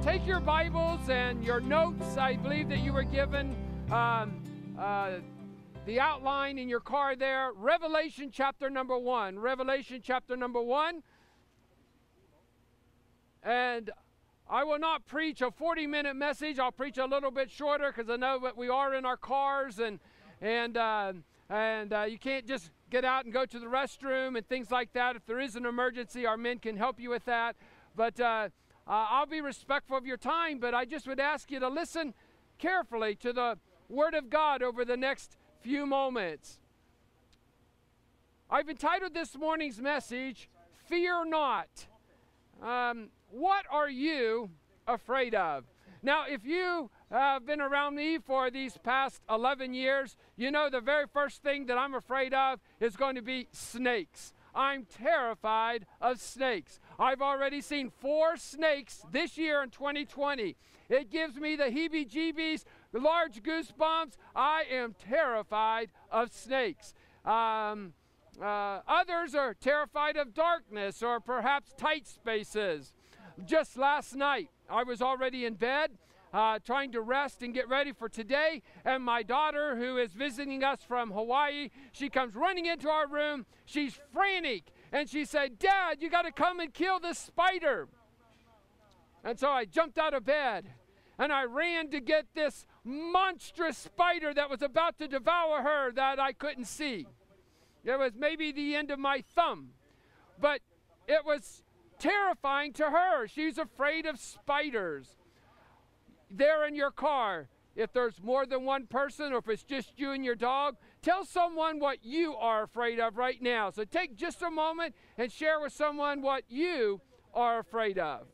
take your Bibles and your notes. I believe that you were given the outline in your car there. Revelation chapter number 1. Revelation chapter number 1. And I will not preach a 40-minute message. I'll preach a little bit shorter because I know that we are in our cars and you can't just get out and go to the restroom and things like that. If there is an emergency, our men can help you with that. But I'll be respectful of your time, but I just would ask you to listen carefully to the Word of God over the next few moments. I've entitled this morning's message, Fear Not. What are you afraid of? Now, if you have been around me for these past 11 years, you know the very first thing that I'm afraid of is going to be snakes. I'm terrified of snakes. I've already seen 4 snakes this year in 2020. It gives me the heebie-jeebies, the large goosebumps. I am terrified of snakes. Others are terrified of darkness or perhaps tight spaces. Just last night, I was already in bed, trying to rest and get ready for today, and my daughter, who is visiting us from Hawaii, she comes running into our room. She's frantic, and she said, "Dad, you got to come and kill this spider." And so I jumped out of bed, and I ran to get this monstrous spider that was about to devour her that I couldn't see. It was maybe the end of my thumb, but it was terrifying to her. She's afraid of spiders. There in your car, if there's more than one person or if it's just you and your dog, tell someone what you are afraid of right now. So take just a moment and share with someone what you are afraid of.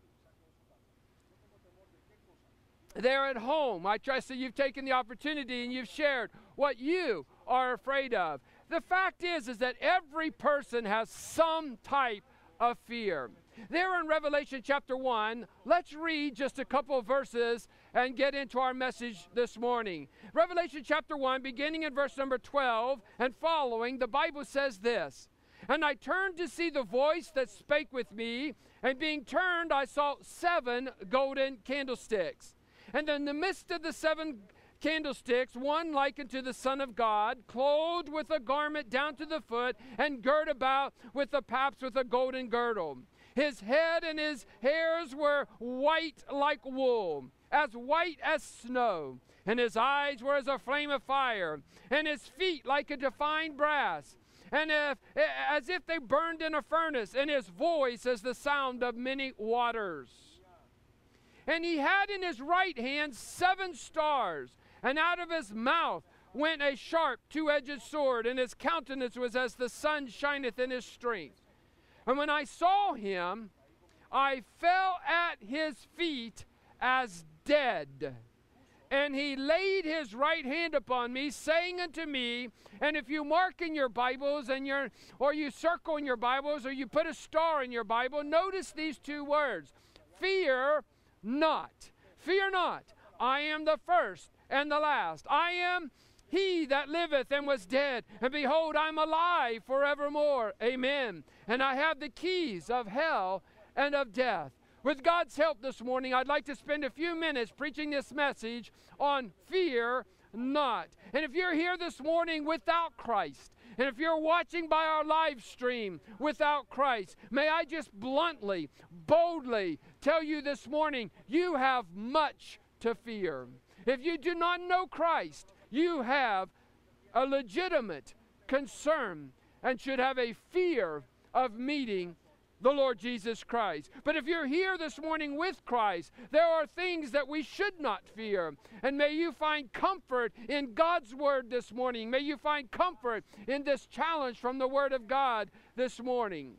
There at home, I trust that you've taken the opportunity and you've shared what you are afraid of. The fact is that every person has some type of fear. There in Revelation chapter 1, let's read just a couple of verses and get into our message this morning. Revelation chapter 1, beginning in verse number 12 and following, the Bible says this, "And I turned to see the voice that spake with me, and being turned I saw 7 golden candlesticks. And in the midst of the 7 candlesticks, one like unto the Son of God, clothed with a garment down to the foot, and girt about with the paps with a golden girdle. His head and his hairs were white like wool, as white as snow, and his eyes were as a flame of fire, and his feet like a refined brass, and as if they burned in a furnace, and his voice as the sound of many waters. And he had in his right hand 7 stars, and out of his mouth went a sharp 2-edged sword, and his countenance was as the sun shineth in his strength. And when I saw him, I fell at his feet as dead. And he laid his right hand upon me, saying unto me," and if you mark in your Bibles or you circle in your Bibles or you put a star in your Bible, notice these 2 words, "Fear not. Fear not. I am the first and the last. I am he that liveth and was dead, and behold, I'm alive forevermore. Amen. And I have the keys of hell and of death." With God's help this morning, I'd like to spend a few minutes preaching this message on fear not. And if you're here this morning without Christ, and if you're watching by our live stream without Christ, may I just bluntly, boldly tell you this morning, you have much to fear. If you do not know Christ, you have a legitimate concern and should have a fear of meeting the Lord Jesus Christ. But if you're here this morning with Christ, there are things that we should not fear. And may you find comfort in God's Word this morning. May you find comfort in this challenge from the Word of God this morning.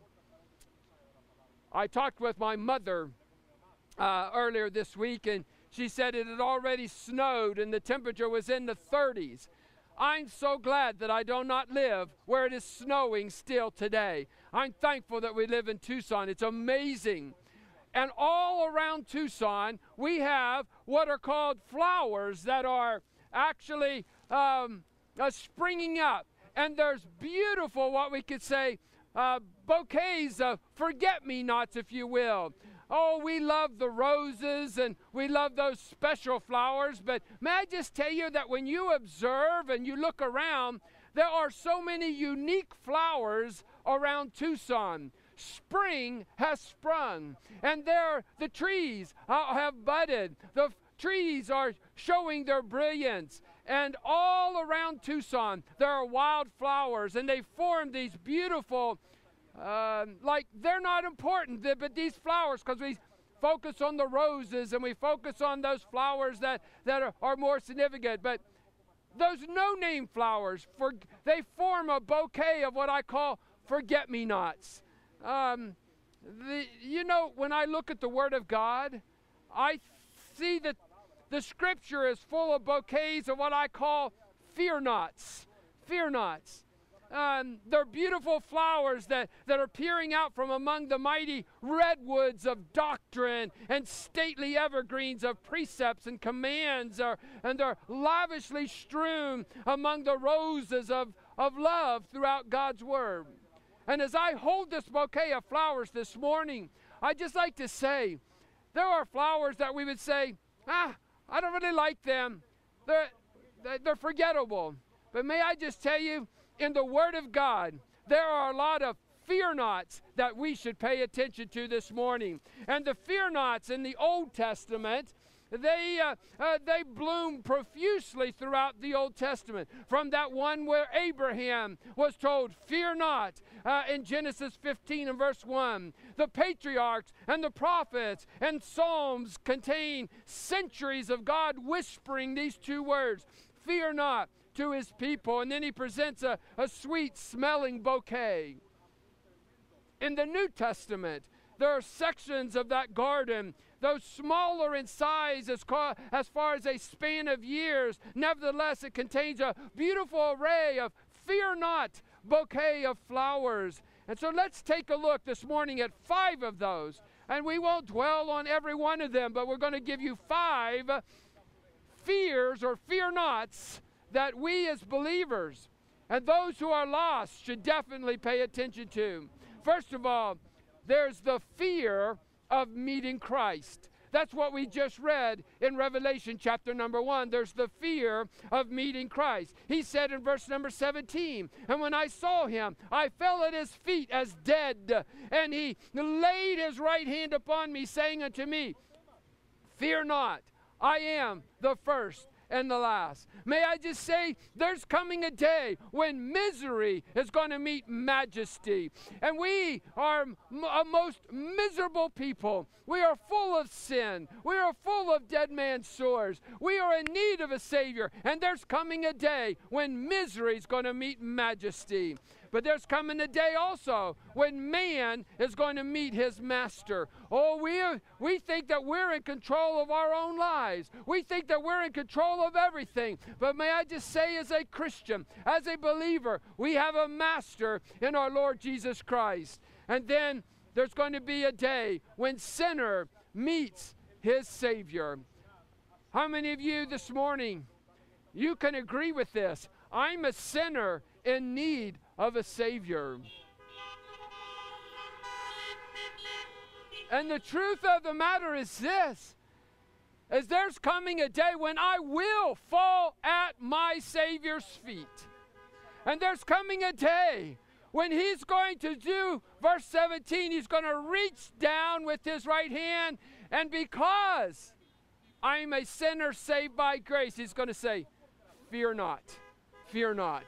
I talked with my mother earlier this week, and she said it had already snowed and the temperature was in the 30s. I'm so glad that I do not live where it is snowing still today. I'm thankful that we live in Tucson. It's amazing. And all around Tucson, we have what are called flowers that are actually springing up. And there's beautiful, what we could say, bouquets of forget-me-nots, if you will. Oh, we love the roses and we love those special flowers, but may I just tell you that when you observe and you look around, there are so many unique flowers around Tucson. Spring has sprung, and the trees have budded. The trees are showing their brilliance. And all around Tucson, there are wildflowers, and they form these beautiful, like they're not important, but these flowers, because we focus on the roses and we focus on those flowers that are more significant. But those no-name flowers, they form a bouquet of what I call forget-me-nots. When I look at the Word of God, I see that the Scripture is full of bouquets of what I call fear-nots. Fear-nots. They're beautiful flowers that are peering out from among the mighty redwoods of doctrine and stately evergreens of precepts and commands, and they're lavishly strewn among the roses of love throughout God's Word. And as I hold this bouquet of flowers this morning, I'd just like to say, there are flowers that we would say, I don't really like them. They're forgettable. But may I just tell you, in the Word of God, there are a lot of fear-nots that we should pay attention to this morning. And the fear-nots in the Old Testament, they bloom profusely throughout the Old Testament. From that one where Abraham was told, fear not, in Genesis 15 and verse 1. The patriarchs and the prophets and Psalms contain centuries of God whispering these two words, fear not, to his people. And then he presents a sweet-smelling bouquet. In the New Testament, there are sections of that garden, though smaller in size as far as a span of years. Nevertheless, it contains a beautiful array of fear not bouquet of flowers. And so let's take a look this morning at 5 of those. And we won't dwell on every one of them, but we're going to give you 5 fears or fear nots that we as believers and those who are lost should definitely pay attention to. First of all, there's the fear of meeting Christ. That's what we just read in Revelation chapter number 1. There's the fear of meeting Christ. He said in verse number 17, and when I saw him, I fell at his feet as dead, and he laid his right hand upon me, saying unto me, fear not, I am the first and the last. May I just say, there's coming a day when misery is going to meet majesty. And we are a most miserable people. We are full of sin. We are full of dead man's sores. We are in need of a Savior. And there's coming a day when misery is going to meet majesty. But there's coming a day also when man is going to meet his master. Oh, we think that we're in control of our own lives. We think that we're in control of everything. But may I just say, as a Christian, as a believer, we have a master in our Lord Jesus Christ. And then there's going to be a day when sinner meets his Savior. How many of you this morning, you can agree with this? I'm a sinner in need of a Savior. And the truth of the matter is this, is there's coming a day when I will fall at my Savior's feet. And there's coming a day when he's going to do, verse 17, he's going to reach down with his right hand, and because I'm a sinner saved by grace, he's going to say, fear not, fear not.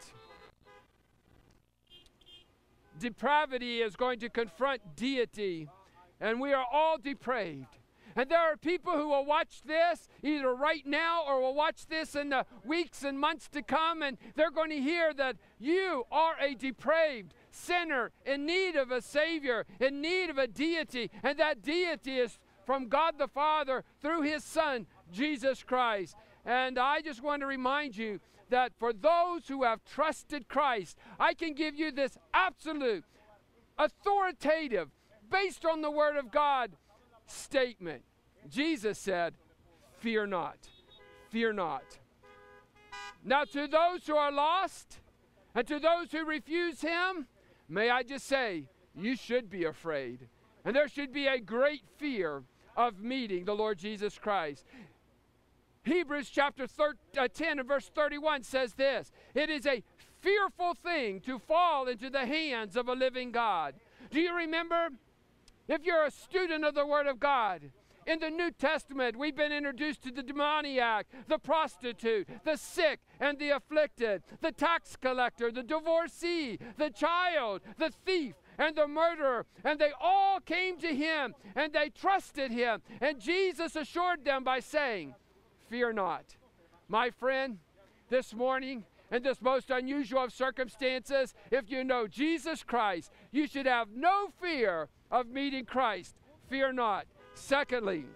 Depravity is going to confront deity, and we are all depraved. And there are people who will watch this either right now or will watch this in the weeks and months to come, and they're going to hear that you are a depraved sinner in need of a Savior, in need of a deity, and that deity is from God the Father through his Son, Jesus Christ. And I just want to remind you that for those who have trusted Christ, I can give you this absolute, authoritative, based on the Word of God statement. Jesus said, fear not, fear not. Now to those who are lost and to those who refuse him, may I just say, you should be afraid. And there should be a great fear of meeting the Lord Jesus Christ. Hebrews chapter 10 and verse 31 says this: it is a fearful thing to fall into the hands of a living God. Do you remember? If you're a student of the Word of God, in the New Testament, we've been introduced to the demoniac, the prostitute, the sick and the afflicted, the tax collector, the divorcee, the child, the thief, and the murderer. And they all came to him, and they trusted him. And Jesus assured them by saying, fear not. My friend, this morning, in this most unusual of circumstances, if you know Jesus Christ, you should have no fear of meeting Christ. Fear not. Secondly,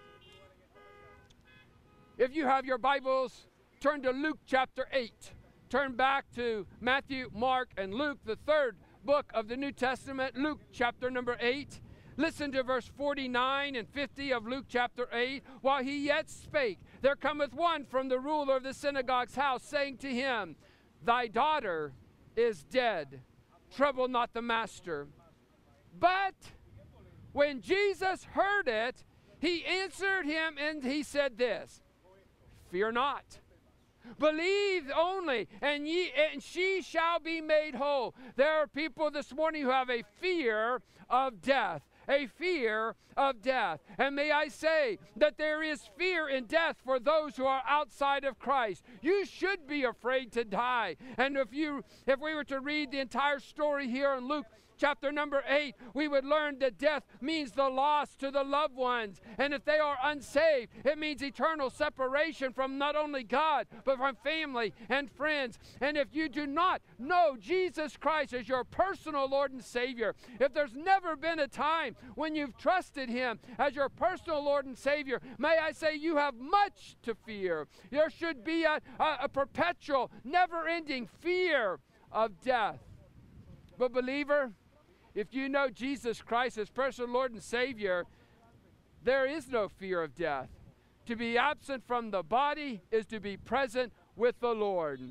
if you have your Bibles, turn to Luke chapter 8. Turn back to Matthew, Mark, and Luke, the third book of the New Testament, Luke chapter number 8. Listen to verse 49 and 50 of Luke chapter 8. While he yet spake, there cometh one from the ruler of the synagogue's house, saying to him, thy daughter is dead. Trouble not the master. But when Jesus heard it, he answered him and he said this, fear not. Believe only, and she shall be made whole. There are people this morning who have a fear of death. A fear of death. And may I say that there is fear in death for those who are outside of Christ. You should be afraid to die. And if we were to read the entire story here in Luke chapter number 8, we would learn that death means the loss to the loved ones. And if they are unsaved, it means eternal separation from not only God, but from family and friends. And if you do not know Jesus Christ as your personal Lord and Savior, if there's never been a time when you've trusted him as your personal Lord and Savior, may I say you have much to fear. There should be a perpetual, never-ending fear of death. But believer, if you know Jesus Christ as personal Lord and Savior, there is no fear of death. To be absent from the body is to be present with the Lord.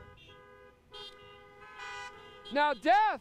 Now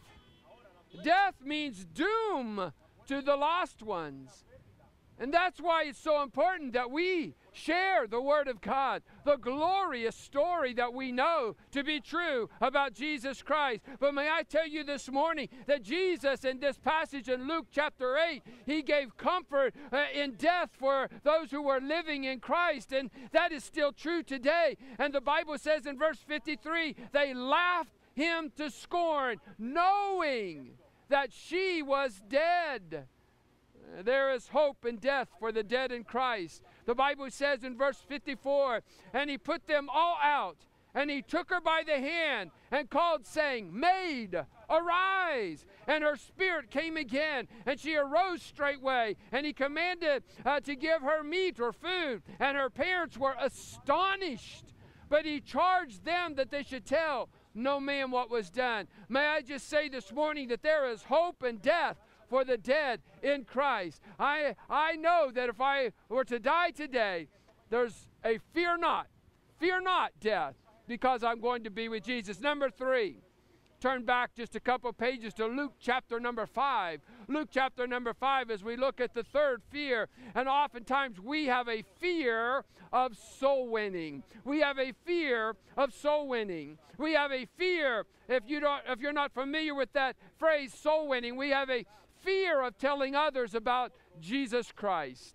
death means doom to the lost ones. And that's why it's so important that we share the Word of God, the glorious story that we know to be true about Jesus Christ. But may I tell you this morning that Jesus, in this passage in Luke chapter 8, he gave comfort in death for those who were living in Christ. And that is still true today. And the Bible says in verse 53, they laughed him to scorn, knowing that she was dead. There is hope in death for the dead in Christ. The Bible says in verse 54, and he put them all out, and he took her by the hand and called, saying, Maid, arise. And her spirit came again, and she arose straightway. And he commanded to give her meat or food, and her parents were astonished. But he charged them that they should tell no man what was done. May I just say this morning that there is hope in death for the dead in Christ. I know that if I were to die today, there's a fear not death, because I'm going to be with Jesus. Number 3, turn back just a couple pages to Luke chapter number 5. Luke chapter number 5, as we look at the third fear. And oftentimes we have a fear of soul winning. We have a fear of soul winning. We have a fear, if you're not familiar with that phrase, soul winning, we have a fear of telling others about Jesus Christ.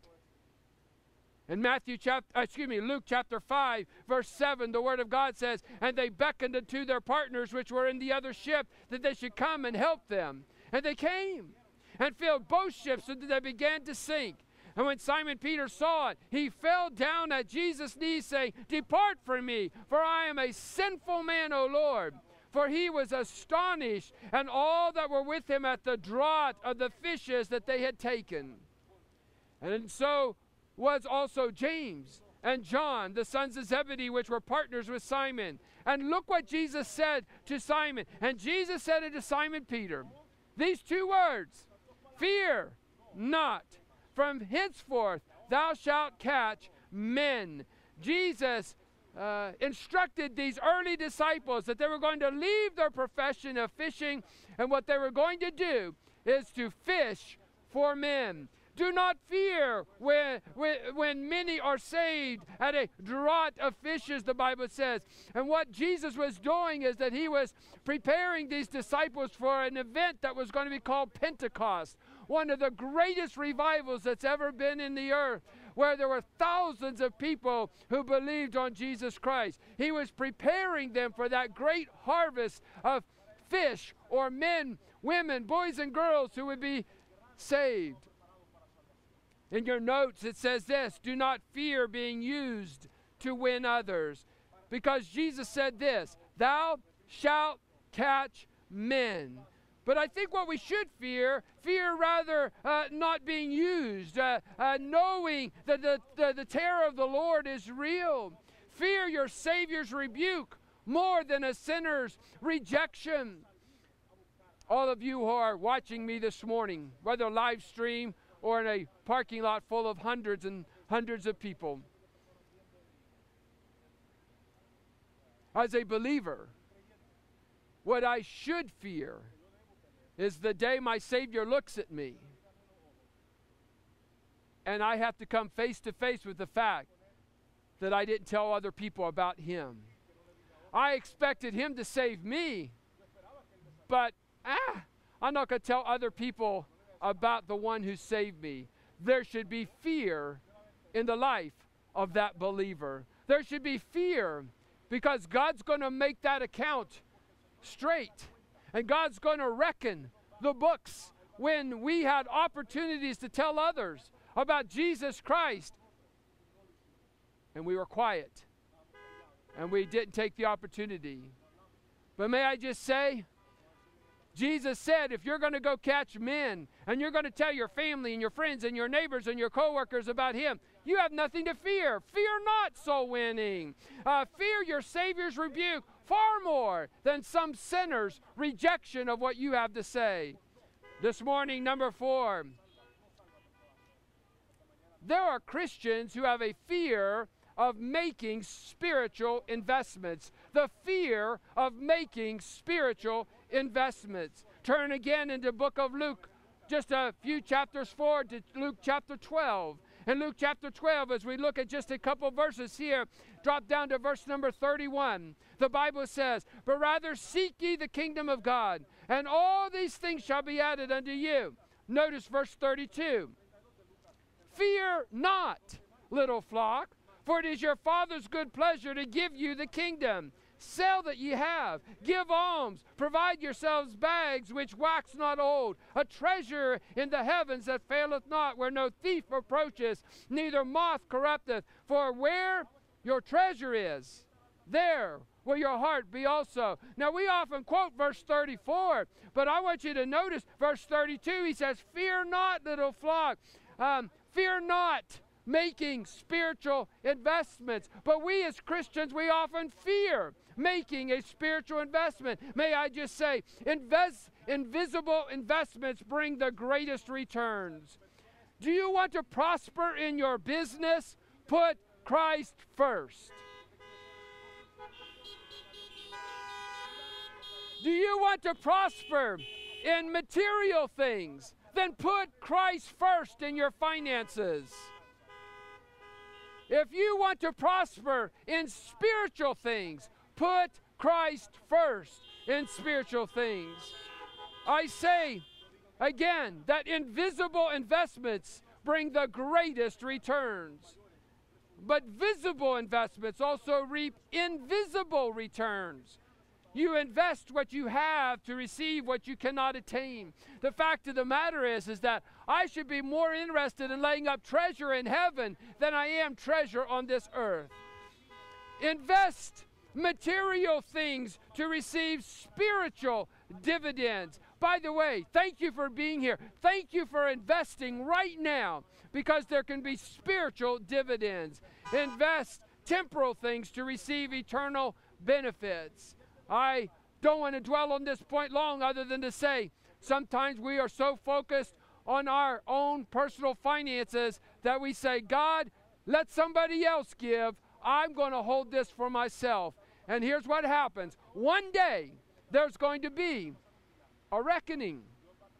In Luke chapter 5, verse 7, the Word of God says, and they beckoned unto their partners which were in the other ship, that they should come and help them. And they came and filled both ships, so that they began to sink. And when Simon Peter saw it, he fell down at Jesus' knees, saying, Depart from me, for I am a sinful man, O Lord. For he was astonished, and all that were with him, at the draught of the fishes that they had taken. And so was also James and John, the sons of Zebedee, which were partners with Simon. And look what Jesus said to Simon. And Jesus said unto Simon Peter, these 2 words, fear not. From henceforth thou shalt catch men. Jesus instructed these early disciples that they were going to leave their profession of fishing, and what they were going to do is to fish for men. Do not fear when many are saved at a draught of fishes, the Bible says. And what Jesus was doing is that he was preparing these disciples for an event that was going to be called Pentecost, one of the greatest revivals that's ever been in the earth, where there were thousands of people who believed on Jesus Christ. He was preparing them for that great harvest of fish, or men, women, boys and girls who would be saved. In your notes it says this: do not fear being used to win others, because Jesus said this, thou shalt catch men. But I think what we should fear rather not being used, knowing that the terror of the Lord is real. Fear your Savior's rebuke more than a sinner's rejection. All of you who are watching me this morning, whether live stream or in a parking lot full of hundreds and hundreds of people, as a believer, what I should fear is the day my Savior looks at me and I have to come face to face with the fact that I didn't tell other people about Him. I expected Him to save me, but I'm not going to tell other people about the one who saved me. There should be fear in the life of that believer. There should be fear, because God's going to make that account straight. And God's going to reckon the books when we had opportunities to tell others about Jesus Christ, and we were quiet, and we didn't take the opportunity. But may I just say, Jesus said, if you're going to go catch men, and you're going to tell your family and your friends and your neighbors and your coworkers about Him, you have nothing to fear. Fear not soul winning. Fear your Savior's rebuke far more than some sinner's rejection of what you have to say. This morning, number 4. There are Christians who have a fear of making spiritual investments. The fear of making spiritual investments. Turn again into the book of Luke, just a few chapters forward to Luke chapter 12. In Luke chapter 12, as we look at just a couple verses here, drop down to verse number 31. The Bible says, but rather seek ye the kingdom of God, and all these things shall be added unto you. Notice verse 32. Fear not, little flock, for it is your Father's good pleasure to give you the kingdom. Sell that ye have, give alms, provide yourselves bags which wax not old, a treasure in the heavens that faileth not, where no thief approacheth, neither moth corrupteth. For where your treasure is, there will your heart be also. Now we often quote verse 34, but I want you to notice verse 32. He says, fear not, little flock. Fear not making spiritual investments. But we as Christians, we often fear making a spiritual investment. May I just say, invisible investments bring the greatest returns. Do you want to prosper in your business? Put Christ first. Do you want to prosper in material things? Then put Christ first in your finances. If you want to prosper in spiritual things, put Christ first in spiritual things. I say again that invisible investments bring the greatest returns. But visible investments also reap invisible returns. You invest what you have to receive what you cannot attain. The fact of the matter is that I should be more interested in laying up treasure in heaven than I am treasure on this earth. Invest material things to receive spiritual dividends. By the way, thank you for being here. Thank you for investing right now, because there can be spiritual dividends. Invest temporal things to receive eternal benefits. I don't want to dwell on this point long, other than to say sometimes we are so focused on our own personal finances that we say, God, let somebody else give. I'm going to hold this for myself. And here's what happens. One day there's going to be a reckoning.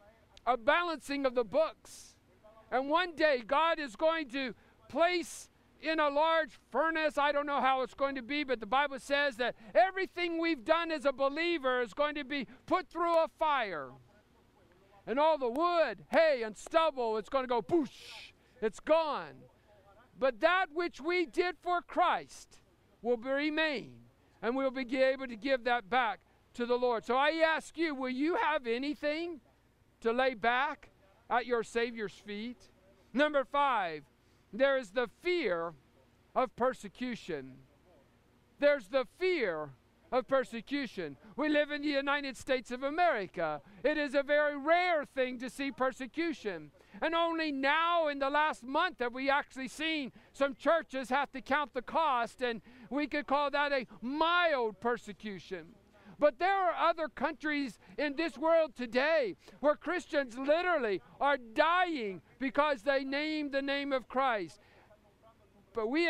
a balancing of the books. And one day God is going to place in a large furnace, I don't know how it's going to be, but the Bible says that everything we've done as a believer is going to be put through a fire. And all the wood, hay, and stubble, it's going to go boosh. It's gone. But that which we did for Christ will remain, and we'll be able to give that back to the Lord. So I ask you, will you have anything to lay back at your Savior's feet? Number 5, there is the fear of persecution. There's the fear of persecution. We live in the United States of America. It is a very rare thing to see persecution. And only now in the last month have we actually seen some churches have to count the cost, and we could call that a mild persecution. But there are other countries in this world today where Christians literally are dying because they name the name of Christ. But we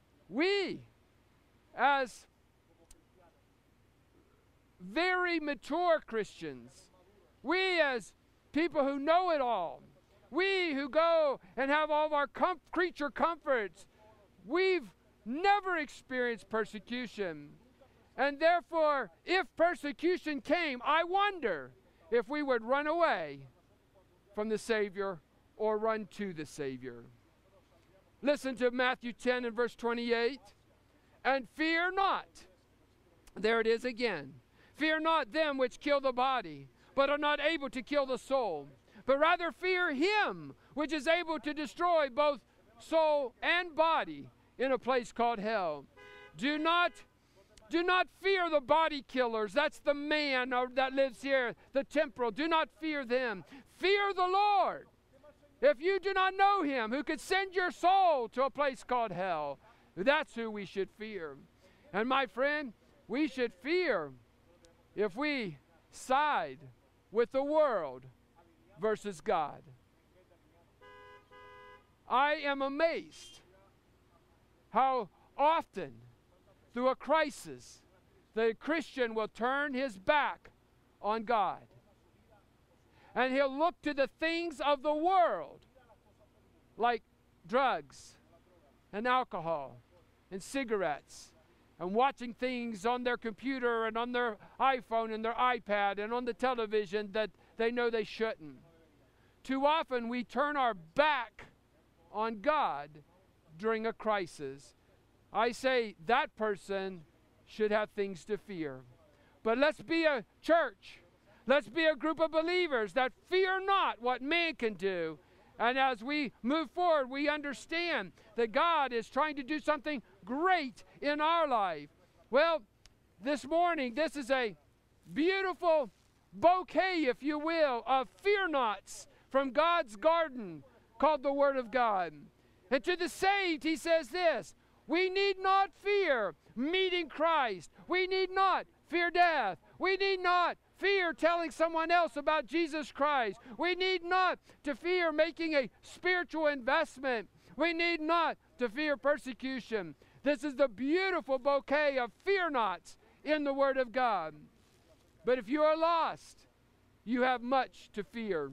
as very mature Christians, we as people who know it all, we who go and have all of our creature comforts, we've never experienced persecution. And therefore, if persecution came, I wonder if we would run away from the Savior or run to the Savior. Listen to Matthew 10 and verse 28. And fear not. There it is again. Fear not them which kill the body, but are not able to kill the soul. But rather fear him which is able to destroy both soul and body in a place called hell. Do not fear the body killers. That's the man that lives here, the temporal. Do not fear them. Fear the Lord. If you do not know him, who could send your soul to a place called hell, that's who we should fear. And my friend, we should fear if we side with the world versus God. I am amazed how often through a crisis the Christian will turn his back on God. And he'll look to the things of the world, like drugs and alcohol and cigarettes, and watching things on their computer and on their iPhone and their iPad and on the television that they know they shouldn't. Too often we turn our back on God during a crisis. I say that person should have things to fear. But let's be a church. Let's be a group of believers that fear not what man can do. And as we move forward, we understand that God is trying to do something great in our life. Well, this morning, this is a beautiful bouquet, if you will, of fear nots from God's garden called the Word of God. And to the saved, he says this: we need not fear meeting Christ. We need not fear death. We need not fear telling someone else about Jesus Christ. We need not to fear making a spiritual investment. We need not to fear persecution. This is the beautiful bouquet of fear nots in the Word of God. But if you are lost, you have much to fear.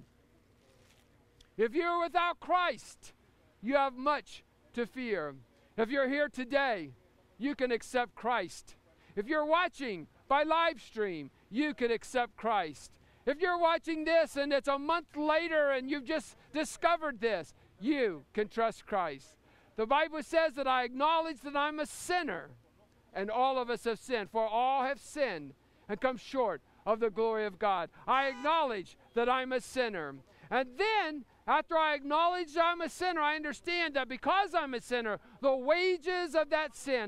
If you're without Christ, you have much to fear. If you're here today, you can accept Christ. If you're watching by live stream, you can accept Christ. If you're watching this and it's a month later and you've just discovered this, you can trust Christ. The Bible says that I acknowledge that I'm a sinner, and all of us have sinned, for all have sinned and come short of the glory of God. I acknowledge that I'm a sinner. And then, after I acknowledge I'm a sinner, I understand that because I'm a sinner, the wages of that sin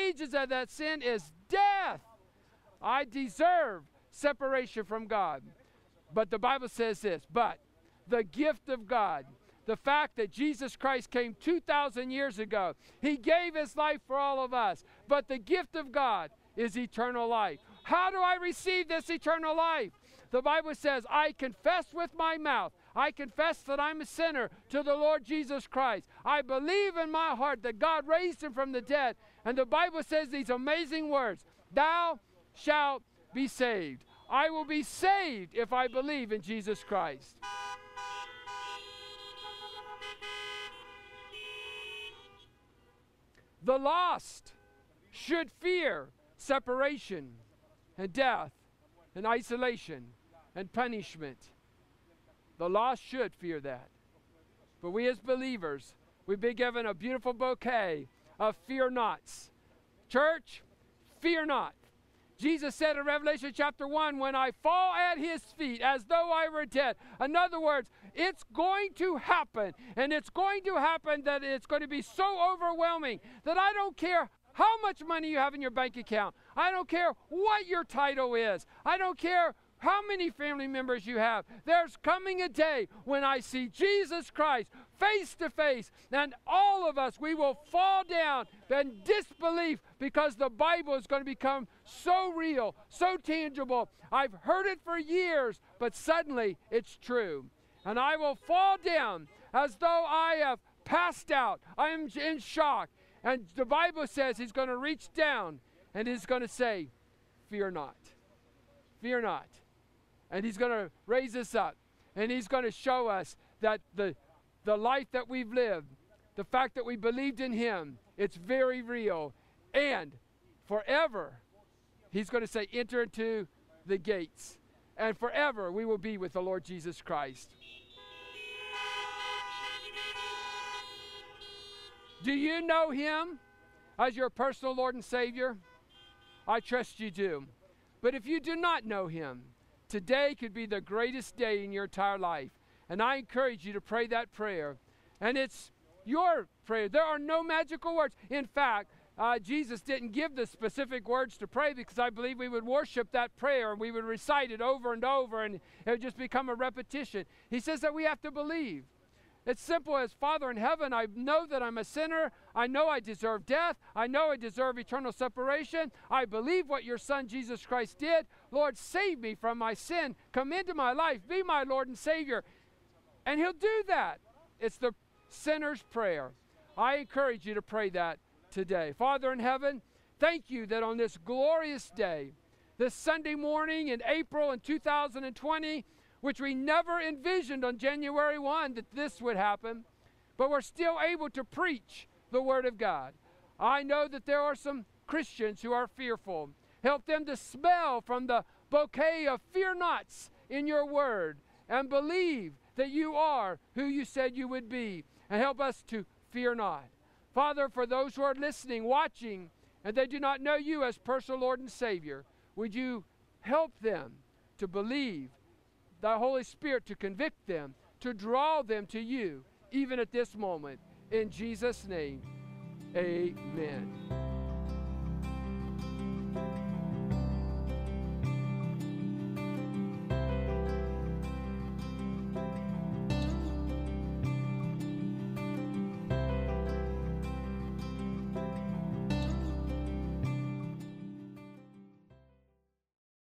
is death. I deserve separation from God. But the Bible says this: but the gift of God, the fact that Jesus Christ came 2,000 years ago, he gave his life for all of us. But the gift of God is eternal life. How do I receive this eternal life? The Bible says, I confess with my mouth. I confess that I'm a sinner to the Lord Jesus Christ. I believe in my heart that God raised him from the dead. And the Bible says these amazing words: thou shalt be saved. I will be saved if I believe in Jesus Christ. The lost should fear separation and death and isolation and punishment. The lost should fear that. But we as believers, we've been given a beautiful bouquet of fear nots. Church, fear not. Jesus said in Revelation chapter 1, when I fall at his feet as though I were dead. In other words, it's going to happen. And it's going to happen that it's going to be so overwhelming that I don't care how much money you have in your bank account. I don't care what your title is. I don't care how many family members you have. There's coming a day when I see Jesus Christ face to face, and all of us, we will fall down in disbelief because the Bible is going to become so real, so tangible. I've heard it for years, but suddenly it's true. And I will fall down as though I have passed out. I am in shock. And the Bible says he's going to reach down and he's going to say, fear not. Fear not. And he's going to raise us up. And he's going to show us that the life that we've lived, the fact that we believed in him, it's very real. And forever, he's going to say, enter into the gates. And forever, we will be with the Lord Jesus Christ. Do you know him as your personal Lord and Savior? I trust you do. But if you do not know him, today could be the greatest day in your entire life. And I encourage you to pray that prayer. And it's your prayer. There are no magical words. In fact, Jesus didn't give the specific words to pray because I believe we would worship that prayer and we would recite it over and over and it would just become a repetition. He says that we have to believe. It's simple as, Father in heaven, I know that I'm a sinner. I know I deserve death. I know I deserve eternal separation. I believe what your Son, Jesus Christ, did. Lord, save me from my sin. Come into my life. Be my Lord and Savior. And he'll do that. It's the sinner's prayer. I encourage you to pray that today. Father in heaven, thank you that on this glorious day, this Sunday morning in April in 2020, which we never envisioned on January 1 that this would happen, but we're still able to preach the Word of God. I know that there are some Christians who are fearful. Help them to smell from the bouquet of fear nots in your Word and believe that you are who you said you would be, and help us to fear not. Father, for those who are listening, watching, and they do not know you as personal Lord and Savior, would you help them to believe, the Holy Spirit to convict them, to draw them to you, even at this moment. In Jesus' name, amen.